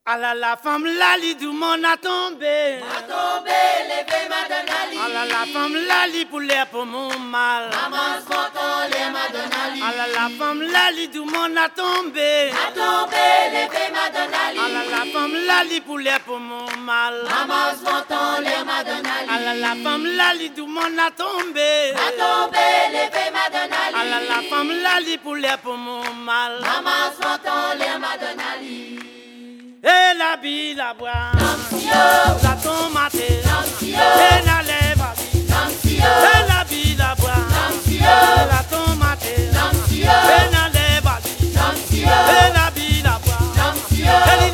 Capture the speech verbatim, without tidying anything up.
Ah là la femme lali du monde a tombé. A tombé, levé madame Ali. Ah là la femme lali pour l'air pour mon mal. Maman s'entend les madame Ali. Ah là la femme lali du monde a tombé. A tombé, levé madame Ali. Ah là la femme lali pour l'air pour mon mal. Maman s'entend les madame Ali. Ah là la femme lali du monde a tombé. A tombé, levé madame Ali. Ah là la femme lali pour l'air pour mon mal. Maman s'entend les madame Ali. Et la bille la bois, Namsio, la tomate, Namsio, et la lèvre, Namsio, et la bille la bois, Namsio, la tomate, Namsio, et la lèvre, Namsio, et la bille la bois, Namsio,